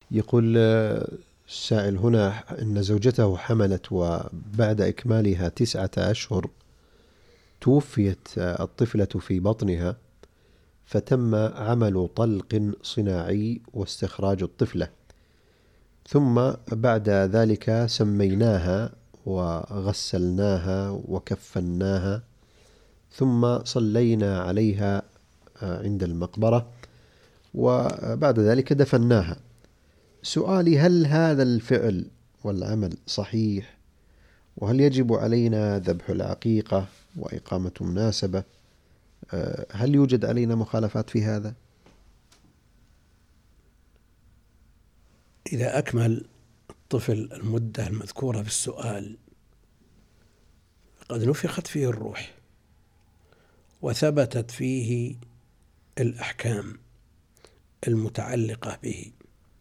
يقول السائل هنا أن زوجته حملت وبعد إكمالها 9 أشهر توفيت الطفلة في بطنها، فتم عمل طلق صناعي واستخراج الطفلة، ثم بعد ذلك سميناها وغسلناها وكفناها، ثم صلينا عليها عند المقبرة، وبعد ذلك دفناها. سؤالي: هل هذا الفعل والعمل صحيح؟ وهل يجب علينا ذبح العقيقة وإقامة مناسبة؟ هل يوجد علينا مخالفات في هذا؟ إذا أكمل الطفل المدة المذكورة في السؤال قد نفخت فيه الروح وثبتت فيه الأحكام المتعلقة به،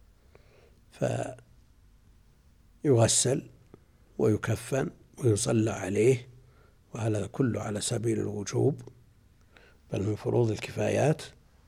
فيغسل ويكفن ويصلى عليه، وهذا كله على سبيل الوجوب بل من فروض الكفايات.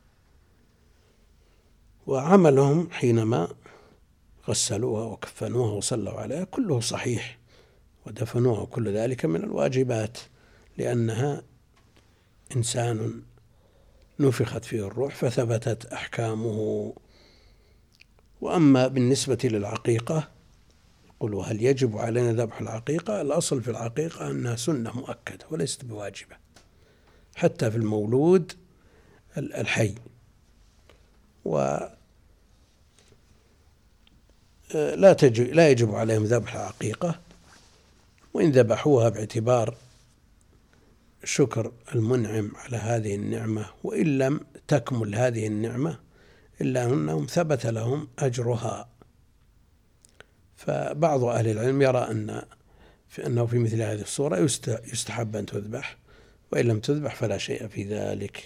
وعملهم حينما غسلوها وكفنوها وصلوا عليها كله صحيح، ودفنوها كل ذلك من الواجبات، لأنها إنسان نفخت فيه الروح فثبتت أحكامه. وأما بالنسبة للعقيقة، يقول: هل يجب علينا ذبح العقيقة؟ الأصل في العقيقة أنها سنة مؤكدة وليست بواجبة، حتى في المولود الحي. ولا لا يجب عليهم ذبح العقيقة، وإن ذبحوها باعتبار شكر المنعم على هذه النعمة، وإن لم تكمل هذه النعمة إلا أنهم ثبت لهم أجرها. فبعض أهل العلم يرى أنه في مثل هذه الصورة يستحب أن تذبح، وإن لم تذبح فلا شيء في ذلك.